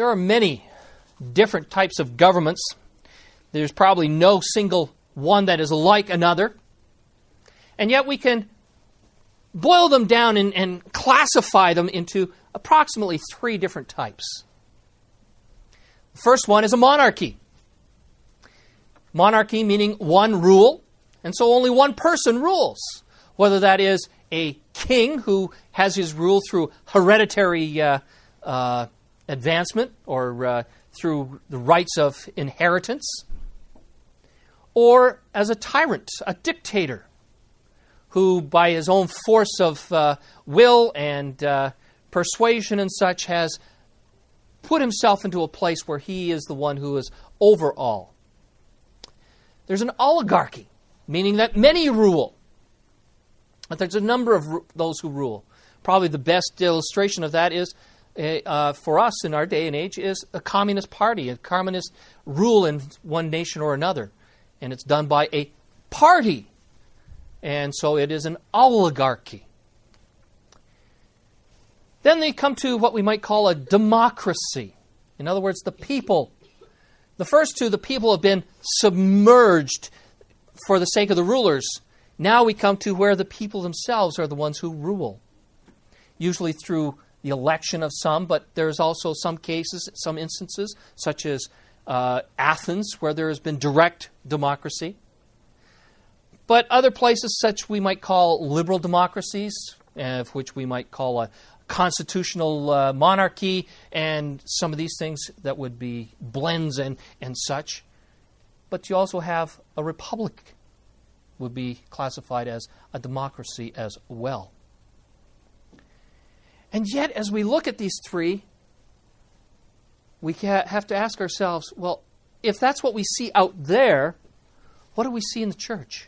There are many different types of governments. There's probably no single one that is like another. And yet we can boil them down and classify them into approximately 3 different types. The first one is a monarchy. Monarchy meaning one rule, and so only one person rules. Whether that is a king who has his rule through hereditary advancement or through the rights of inheritance, or as a tyrant, a dictator, who by his own force of will and persuasion and such has put himself into a place where he is the one who is over all. There's an oligarchy, meaning that many rule. But there's a number of those who rule. Probably the best illustration of that is, for us in our day and age, is a communist party, a communist rule in one nation or another. And it's done by a party. And so it is an oligarchy. Then they come to what we might call a democracy. In other words, the people. The first two, the people have been submerged for the sake of the rulers. Now we come to where the people themselves are the ones who rule. Usually through the election of some, but there's also some cases, some instances, such as Athens, where there has been direct democracy. But other places such we might call liberal democracies, which we might call a constitutional monarchy, and some of these things that would be blends and such. But you also have a republic, would be classified as a democracy as well. And yet, as we look at these 3, we have to ask ourselves, well, if that's what we see out there, what do we see in the church?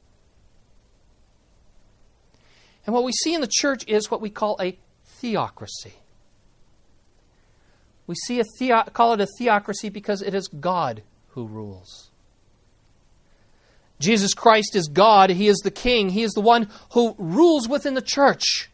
And what we see in the church is what we call a theocracy. We see call it a theocracy because it is God who rules. Jesus Christ is God. He is the King. He is the one who rules within the church.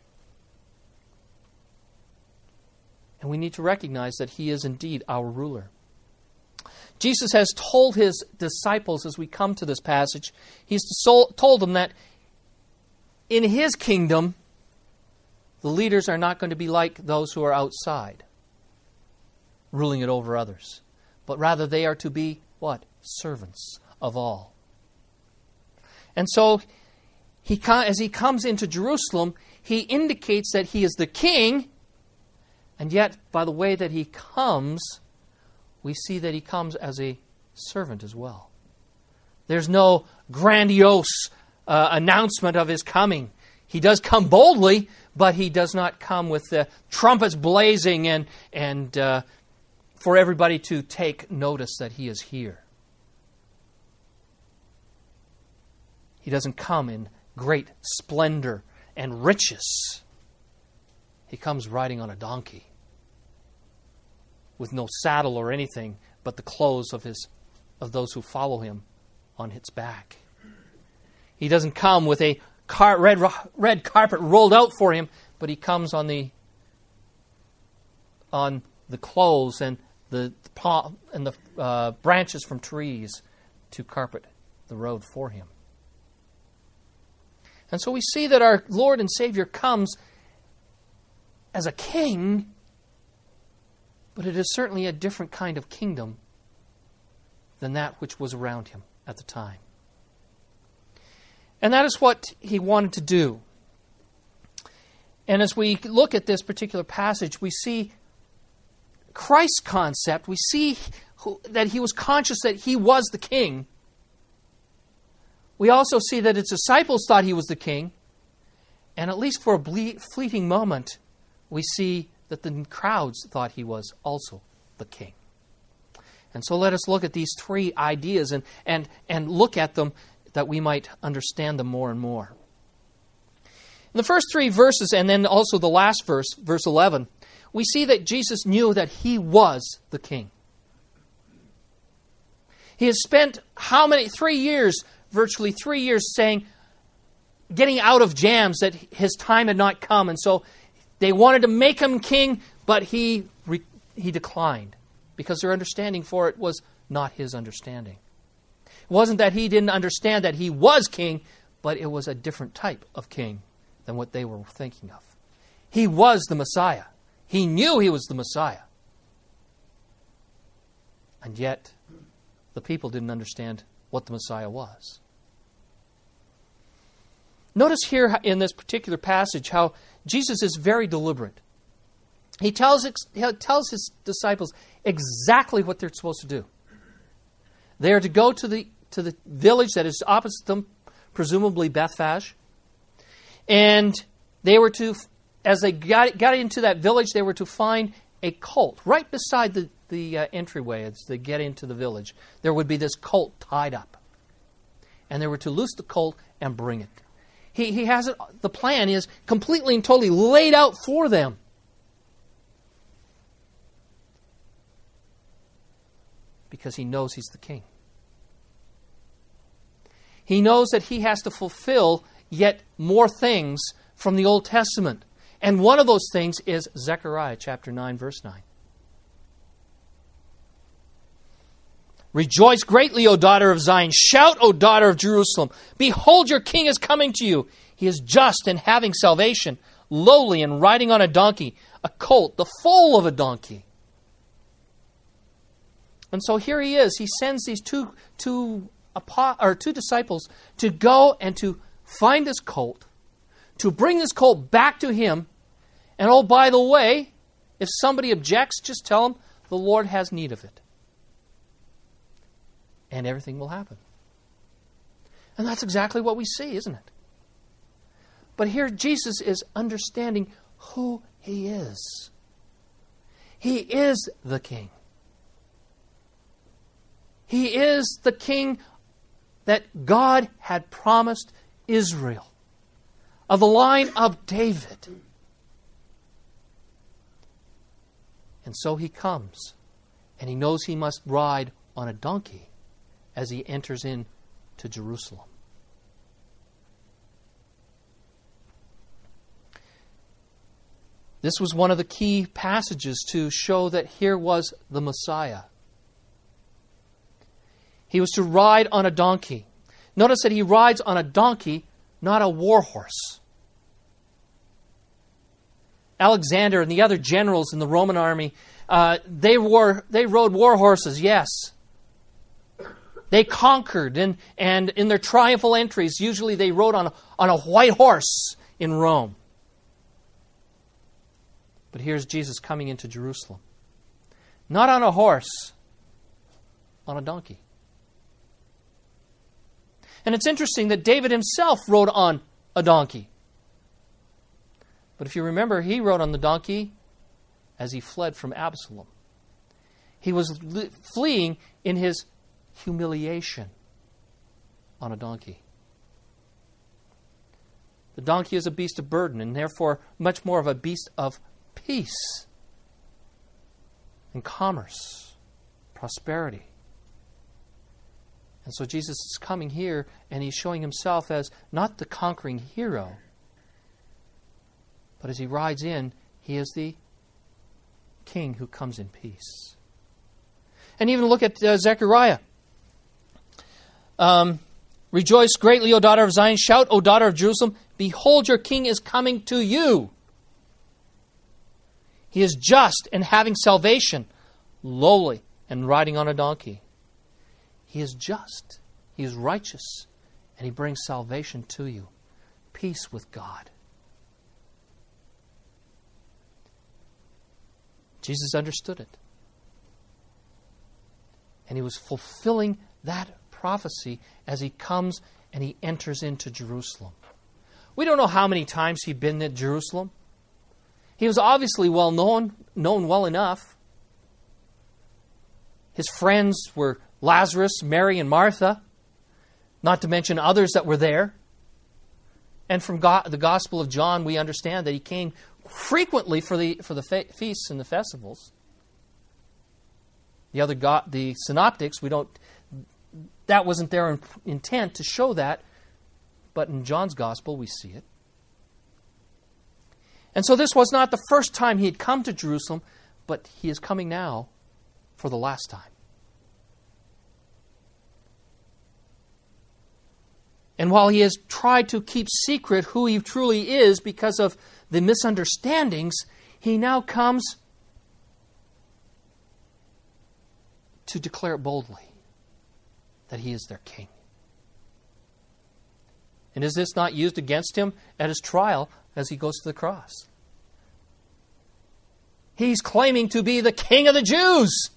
And we need to recognize that He is indeed our ruler. Jesus has told His disciples as we come to this passage, He's told them that in His kingdom, the leaders are not going to be like those who are outside, ruling it over others. But rather they are to be, what? Servants of all. And so, as He comes into Jerusalem, He indicates that He is the King, and yet, by the way that He comes, we see that He comes as a servant as well. There's no grandiose announcement of His coming. He does come boldly, but He does not come with the trumpets blazing and for everybody to take notice that He is here. He doesn't come in great splendor and riches. He comes riding on a donkey with no saddle or anything but the clothes of those who follow Him on its back. He doesn't come with a red carpet rolled out for Him, but He comes on the clothes and the branches from trees to carpet the road for Him. And so we see that our Lord and Savior comes as a king, but it is certainly a different kind of kingdom than that which was around Him at the time. And that is what He wanted to do. And as we look at this particular passage, we see Christ's concept. We see that He was conscious that He was the king. We also see that His disciples thought He was the king. And at least for a fleeting moment, we see that the crowds thought He was also the king. And so let us look at these 3 ideas and look at them that we might understand them more and more. In the first 3 verses, and then also the last verse, verse 11, we see that Jesus knew that He was the king. He has spent how many? 3 years, virtually 3 years, getting out of jams that His time had not come. And so they wanted to make Him king, but He he declined, because their understanding for it was not his understanding. It wasn't that he didn't understand that he was king, but it was a different type of king than what they were thinking of. He was the Messiah. He knew he was the Messiah. And yet, the people didn't understand what the Messiah was. Notice here in this particular passage how Jesus is very deliberate. He tells his disciples exactly what they're supposed to do. They are to go to the village that is opposite them, presumably Bethphage. And they were to, as they got into that village, they were to find a colt right beside the entryway as they get into the village. There would be this colt tied up. And they were to loose the colt and bring it. He has it, the plan is completely and totally laid out for them. Because he knows he's the king. He knows that he has to fulfill yet more things from the Old Testament. And one of those things is Zechariah chapter 9, verse 9. Rejoice greatly, O daughter of Zion. Shout, O daughter of Jerusalem. Behold, your king is coming to you. He is just and having salvation, lowly and riding on a donkey, a colt, the foal of a donkey. And so here he is. He sends these two disciples to go and to find this colt, to bring this colt back to him. And oh, by the way, if somebody objects, just tell them the Lord has need of it. And everything will happen. And that's exactly what we see, isn't it? But here Jesus is understanding who he is. He is the king. He is the king that God had promised Israel, of the line of David. And so he comes, and he knows he must ride on a donkey as he enters into Jerusalem. This was one of the key passages to show that here was the Messiah. He was to ride on a donkey. Notice that he rides on a donkey, not a war horse. Alexander and the other generals in the Roman army, they rode war horses, yes. They conquered, and in their triumphal entries, usually they rode on a white horse in Rome. But here's Jesus coming into Jerusalem. Not on a horse, on a donkey. And it's interesting that David himself rode on a donkey. But if you remember, he rode on the donkey as he fled from Absalom. He was fleeing in his humiliation on a donkey. The donkey is a beast of burden, and therefore much more of a beast of peace and commerce, prosperity. And so Jesus is coming here, and he's showing himself as not the conquering hero, but as he rides in, he is the king who comes in peace. And even look at Zechariah. Rejoice greatly, O daughter of Zion. Shout, O daughter of Jerusalem. Behold, your king is coming to you. He is just and having salvation, lowly and riding on a donkey. He is just, he is righteous, and he brings salvation to you. Peace with God. Jesus understood it. And he was fulfilling that prophecy as he comes and he enters into Jerusalem. We don't know how many times he'd been at Jerusalem. He was obviously well known well enough. His friends were Lazarus, Mary, and Martha, not to mention others that were there. And from the Gospel of John, we understand that he came frequently for the feasts and the festivals. The synoptics, that wasn't their intent to show that, but in John's Gospel we see it. And so this was not the first time he had come to Jerusalem, but he is coming now for the last time. And while he has tried to keep secret who he truly is because of the misunderstandings, he now comes to declare it boldly that he is their king. And is this not used against him at his trial as he goes to the cross? He's claiming to be the king of the Jews.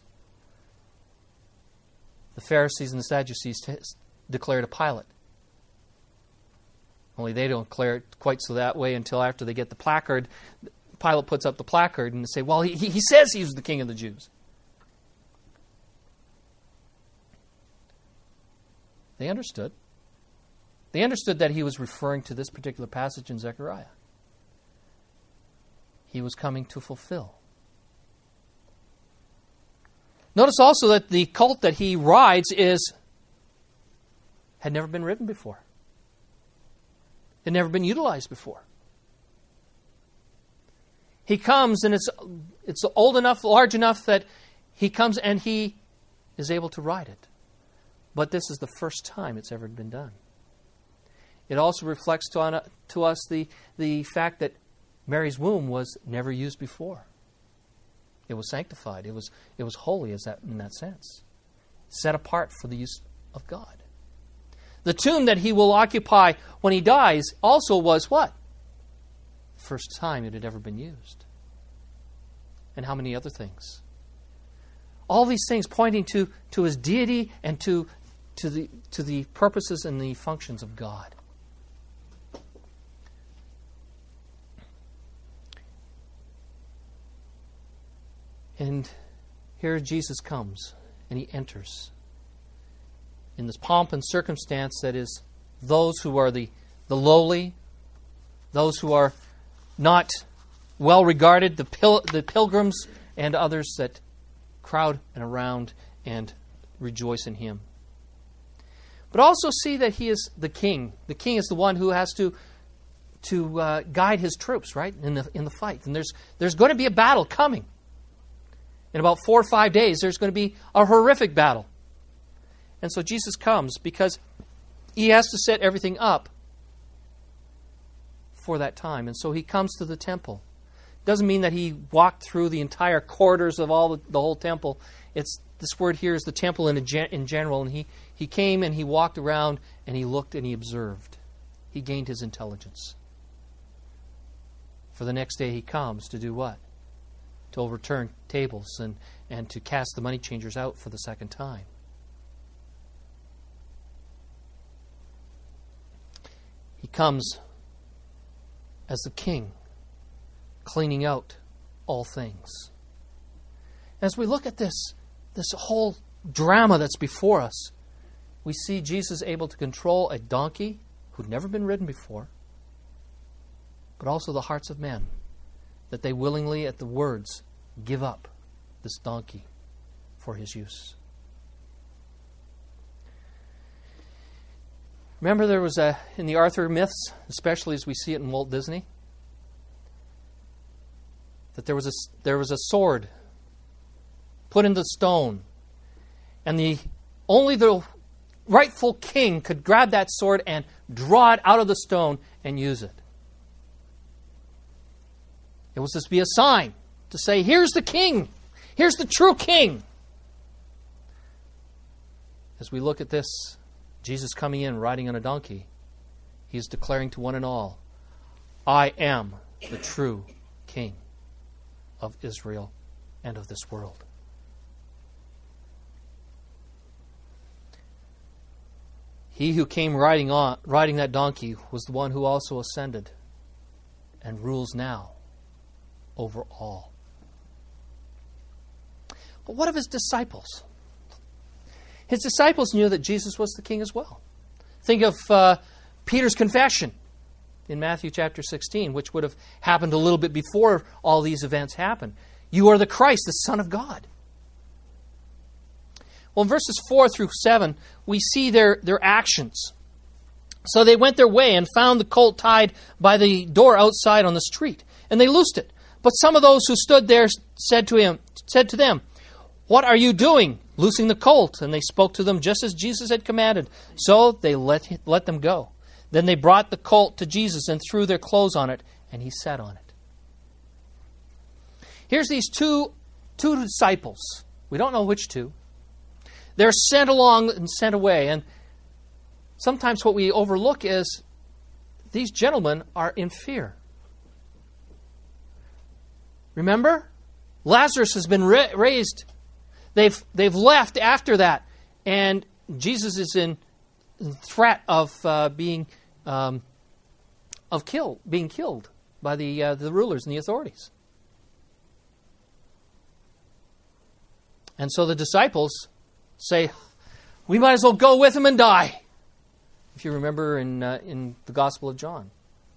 The Pharisees and the Sadducees declare to Pilate. Only they don't declare it quite so that way until after they get the placard. Pilate puts up the placard and they say, well, he says he's the king of the Jews. They understood. They understood that he was referring to this particular passage in Zechariah. He was coming to fulfill. Notice also that the colt that he rides had never been ridden before. It had never been utilized before. He comes and it's old enough, large enough that he comes and he is able to ride it. But this is the first time it's ever been done. It also reflects to us the fact that Mary's womb was never used before. It was sanctified. It was holy in that sense. Set apart for the use of God. The tomb that he will occupy when he dies also was what? First time it had ever been used. And how many other things? All these things pointing to his deity and to the purposes and the functions of God. And here Jesus comes and he enters in this pomp and circumstance that is those who are the lowly, those who are not well regarded, the pilgrims, and others that crowd and around and rejoice in him. But also see that he is the king. The king is the one who has to guide his troops, right, in the fight. And there's going to be a battle coming. In about 4 or 5 days, there's going to be a horrific battle. And so Jesus comes because he has to set everything up for that time. And so he comes to the temple. Doesn't mean that he walked through the entire corridors of the whole temple. This word here is the temple in general. And he came and he walked around and he looked and he observed. He gained his intelligence. For the next day he comes to do what? To overturn tables and to cast the money changers out for the second time. He comes as the king, cleaning out all things. As we look at this whole drama that's before us, we see Jesus able to control a donkey who'd never been ridden before, but also the hearts of men, that they willingly, at the words, give up this donkey for his use. Remember there was in the Arthur myths, especially as we see it in Walt Disney, that there was a sword put into stone, and only the rightful king could grab that sword and draw it out of the stone and use it. It was to be a sign to say, here's the king. Here's the true king. As we look at this, Jesus coming in riding on a donkey, he is declaring to one and all, I am the true king of Israel and of this world. He who came riding that donkey was the one who also ascended and rules now over all. But what of his disciples? His disciples knew that Jesus was the king as well. Think of Peter's confession in Matthew chapter 16, which would have happened a little bit before all these events happened. You are the Christ, the Son of God. Well, in verses 4 through 7, we see their actions. So they went their way and found the colt tied by the door outside on the street, and they loosed it. But some of those who stood there said to them, "What are you doing, loosing the colt?" And they spoke to them just as Jesus had commanded. So they let them go. Then they brought the colt to Jesus and threw their clothes on it, and he sat on it. Here's these two disciples. We don't know which two. They're sent along and sent away. And sometimes what we overlook is these gentlemen are in fear. Remember? Lazarus has been raised. They've left after that. And Jesus is in threat of being killed by the rulers and the authorities. And so the disciples say, "We might as well go with him and die." If you remember in the Gospel of John.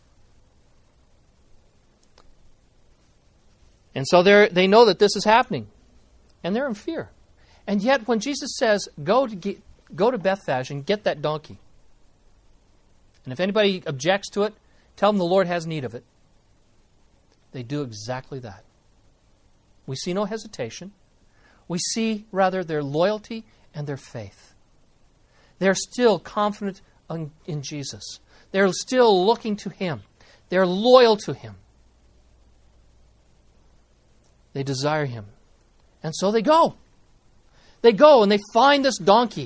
And so they know that this is happening. And they're in fear. And yet when Jesus says, go to Bethphage and get that donkey. And if anybody objects to it, tell them the Lord has need of it. They do exactly that. We see no hesitation. We see, rather, their loyalty and their faith. They're still confident in Jesus. They're still looking to Him. They're loyal to Him. They desire Him. And so they go. They go and they find this donkey.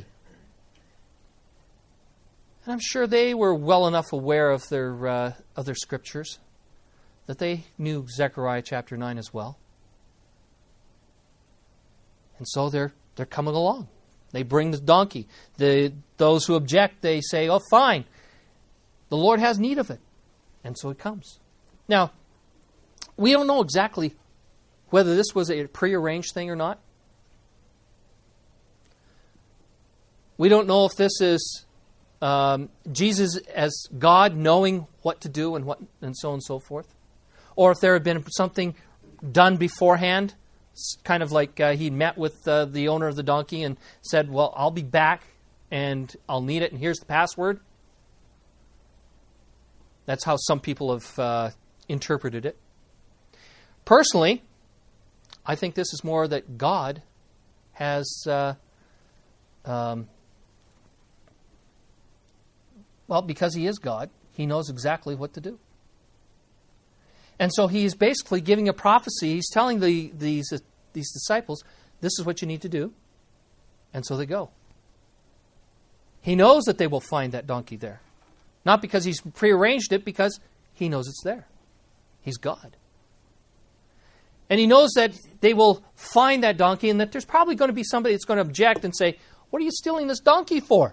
And I'm sure they were well enough aware of their scriptures that they knew Zechariah chapter 9 as well. And so they're coming along. They bring the donkey. Those who object, they say, "Oh, fine. The Lord has need of it." And so it comes. Now, we don't know exactly whether this was a prearranged thing or not. We don't know if this is Jesus as God knowing what to do and so on and so forth. Or if there had been something done beforehand, kind of like he met with the owner of the donkey and said, "Well, I'll be back and I'll need it, and here's the password." That's how some people have interpreted it. Personally, I think this is more that God has, because He is God, He knows exactly what to do. And so He's basically giving a prophecy. He's telling these disciples, this is what you need to do. And so they go. He knows that they will find that donkey there. Not because He's prearranged it, because He knows it's there. He's God. And He knows that they will find that donkey and that there's probably going to be somebody that's going to object and say, "What are you stealing this donkey for?"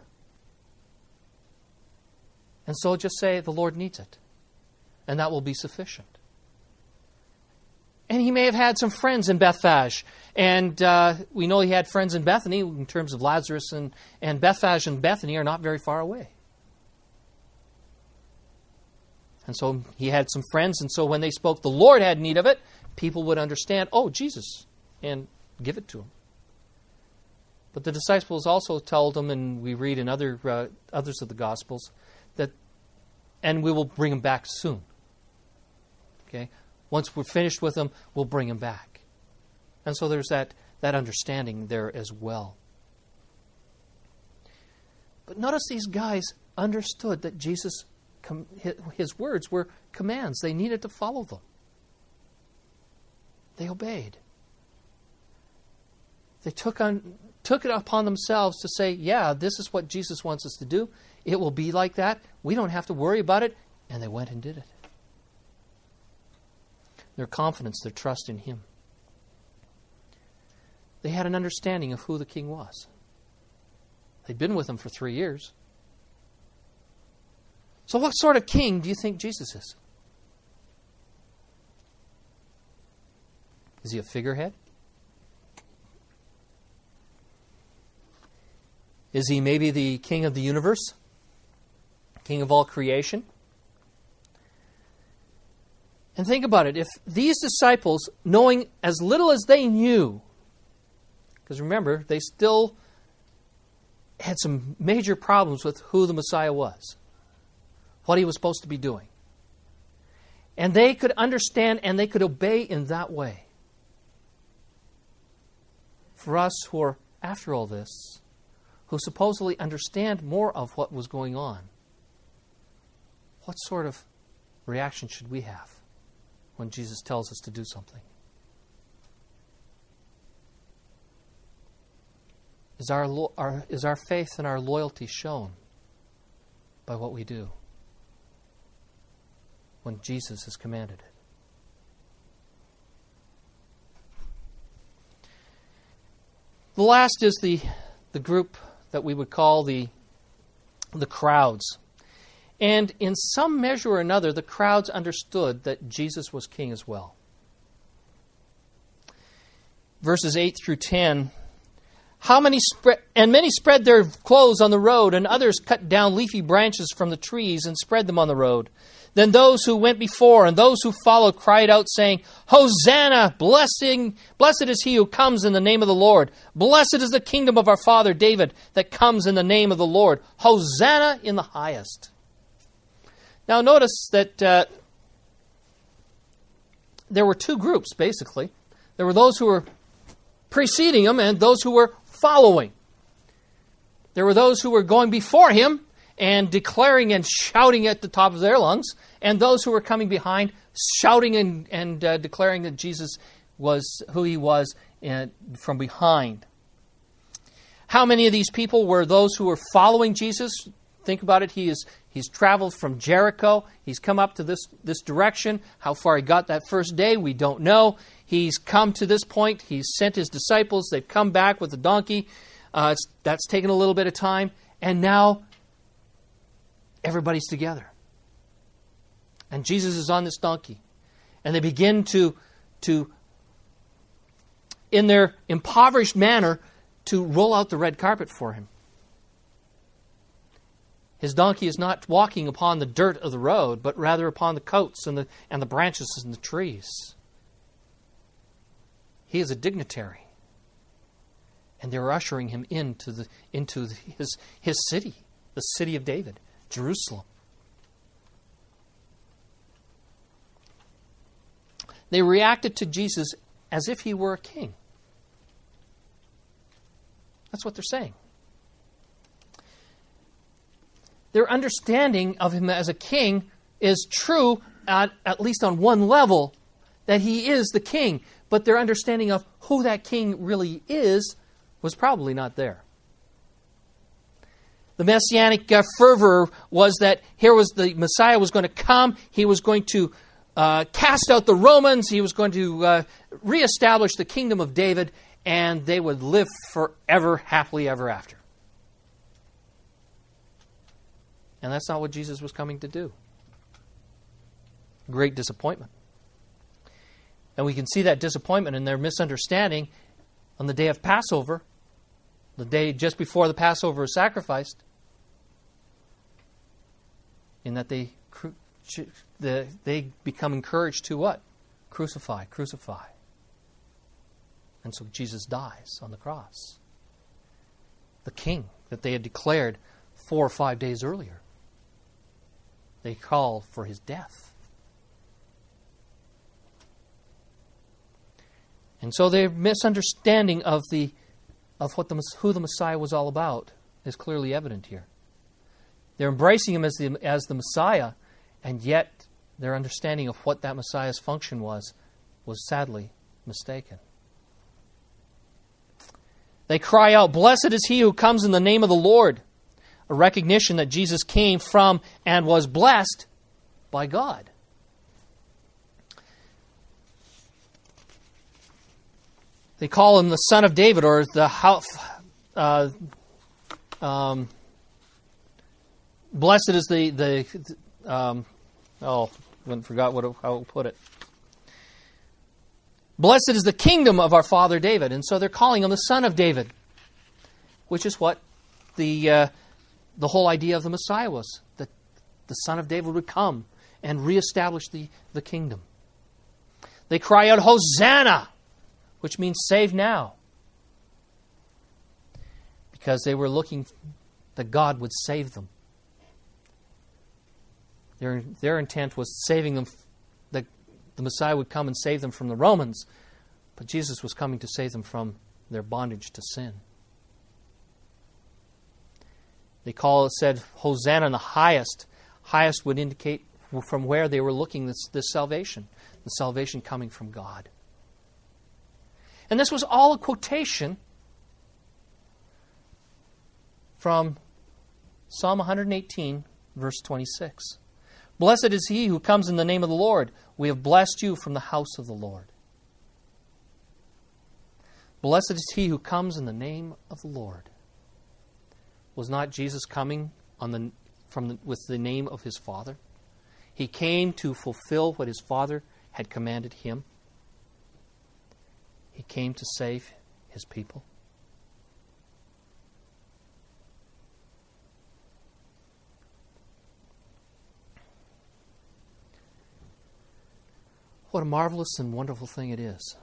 And so just say, "The Lord needs it." And that will be sufficient. And He may have had some friends in Bethphage. And we know He had friends in Bethany in terms of Lazarus. And Bethphage and Bethany are not very far away. And so He had some friends. And so when they spoke, "The Lord had need of it," people would understand, "Oh, Jesus," and give it to Him. But the disciples also told Him, and we read in others of the Gospels, that, "And we will bring Him back soon." Okay? Once we're finished with Him, we'll bring Him back. And so there's that understanding there as well. But notice these guys understood that Jesus, His words were commands. They needed to follow them. They obeyed. They took it upon themselves to say, "Yeah, this is what Jesus wants us to do. It will be like that. We don't have to worry about it." And they went and did it. Their confidence, their trust in Him. They had an understanding of who the King was. They'd been with Him for 3 years. So what sort of king do you think Jesus is? Is He a figurehead? Is He maybe the king of the universe? King of all creation? And think about it. If these disciples, knowing as little as they knew, because remember, they still had some major problems with who the Messiah was, what He was supposed to be doing. And they could understand and they could obey in that way. For us who are, after all this, who supposedly understand more of what was going on, what sort of reaction should we have when Jesus tells us to do something? Is our faith and our loyalty shown by what we do when Jesus has commanded it? The last is the group that we would call the crowds. And in some measure or another, the crowds understood that Jesus was king as well. Verses 8 through 10, many spread their clothes on the road, and others cut down leafy branches from the trees and spread them on the road. Then those who went before and those who followed cried out, saying, Hosanna! Blessed is he who comes in the name of the Lord. Blessed is the kingdom of our father David that comes in the name of the Lord. Hosanna in the highest. Now notice that there were two groups, basically. There were those who were preceding him and those who were following. There were those who were going before him and declaring and shouting at the top of their lungs, and those who were coming behind shouting and declaring that Jesus was who he was from behind. How many of these people were those who were following Jesus? Think about it. He's traveled from Jericho. He's come up to this direction. How far he got that first day, we don't know. He's come to this point. He's sent his disciples. They've come back with the donkey. That's taken a little bit of time. And now everybody's together. And Jesus is on this donkey. And they begin to in their impoverished manner, to roll out the red carpet for him. His donkey is not walking upon the dirt of the road, but rather upon the coats and the branches and the trees. He is a dignitary. And they're ushering him into his city, the city of David, Jerusalem. They reacted to Jesus as if he were a king. That's what they're saying. Their understanding of him as a king is true at least on one level, that he is the king. But their understanding of who that king really is was probably not there. The messianic fervor was that here was the Messiah was going to come. He was going to cast out the Romans. He was going to reestablish the kingdom of David, and they would live forever, happily ever after. And that's not what Jesus was coming to do. Great disappointment. And we can see that disappointment in their misunderstanding on the day of Passover, the day just before the Passover is sacrificed, in that they become encouraged to what? Crucify, crucify. And so Jesus dies on the cross. The king that they had declared 4 or 5 days earlier. They called for his death. And so their misunderstanding of who the Messiah was all about is clearly evident here. They're embracing him as the Messiah, and yet their understanding of what that Messiah's function was sadly mistaken. They cry out, "Blessed is he who comes in the name of the Lord," a recognition that Jesus came from and was blessed by God. They call him the Son of David, or blessed is I forgot how to put it. Blessed is the kingdom of our father David. And so they're calling him the Son of David, which is what the whole idea of the Messiah was, that the Son of David would come and reestablish the kingdom. They cry out, "Hosanna!" which means save now. Because they were looking that God would save them. Their intent was saving them, the Messiah would come and save them from the Romans, but Jesus was coming to save them from their bondage to sin. They said, Hosanna in the highest. Highest would indicate from where they were looking this salvation. The salvation coming from God. And this was all a quotation from Psalm 118, verse 26. Blessed is he who comes in the name of the Lord. We have blessed you from the house of the Lord. Blessed is he who comes in the name of the Lord. Was not Jesus coming with the name of his Father? He came to fulfill what his Father had commanded him. He came to save his people. What a marvelous and wonderful thing it is.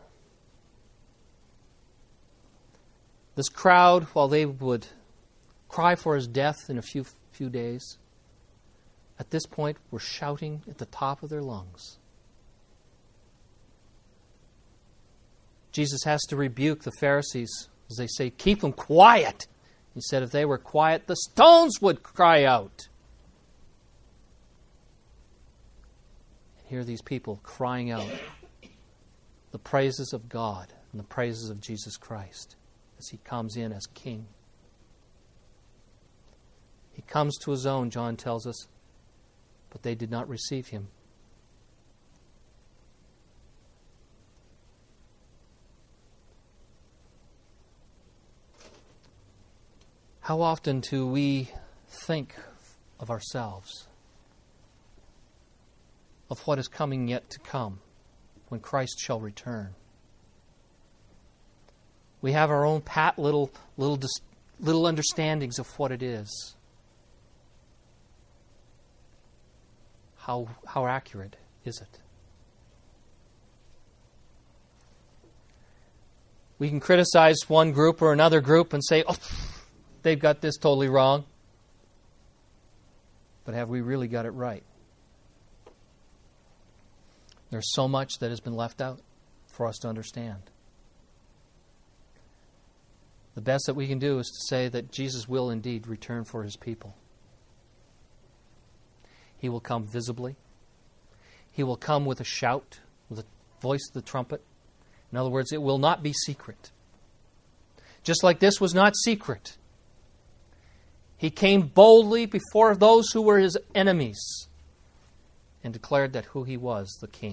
This crowd, while they would cry for his death in a few days, at this point were shouting at the top of their lungs. Jesus has to rebuke the Pharisees as they say, keep them quiet. He said if they were quiet, the stones would cry out. And here are these people crying out the praises of God and the praises of Jesus Christ as he comes in as King. He comes to his own, John tells us, but they did not receive him. How often do we think of ourselves, of what is coming yet to come, when Christ shall return? We have our own pat little understandings of what it is. How accurate is it? We can criticize one group or another group and say, oh, they've got this totally wrong. But have we really got it right? There's so much that has been left out for us to understand. The best that we can do is to say that Jesus will indeed return for his people. He will come visibly. He will come with a shout, with the voice of the trumpet. In other words, it will not be secret. Just like this was not secret. He came boldly before those who were his enemies and declared that who he was, the King.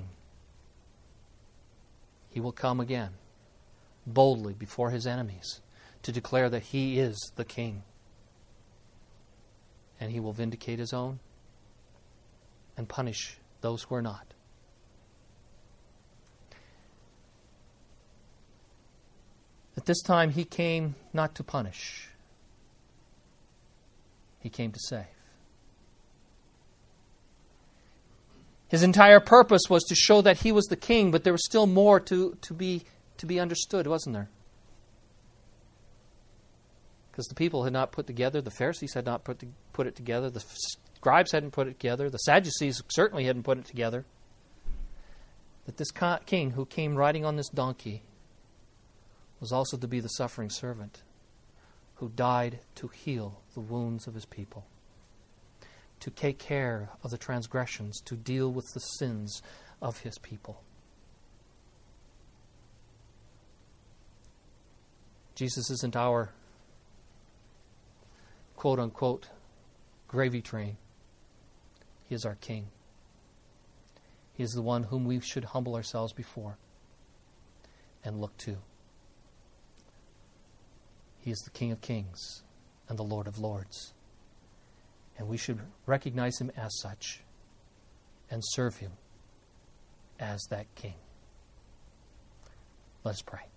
He will come again, boldly before his enemies, to declare that he is the King. And he will vindicate his own and punish those who are not. At this time, he came not to punish. He came to save. His entire purpose was to show that he was the King, but there was still more to be understood, wasn't there? Because the people had not put together, the Pharisees had not put it together, the scribes hadn't put it together, the Sadducees certainly hadn't put it together, that this King who came riding on this donkey was also to be the suffering servant who died to heal the wounds of his people, to take care of the transgressions, to deal with the sins of his people. Jesus isn't our quote-unquote gravy train. He is our King. He is the one whom we should humble ourselves before and look to. He is the King of Kings and the Lord of Lords. And we should recognize him as such and serve him as that King. Let us pray.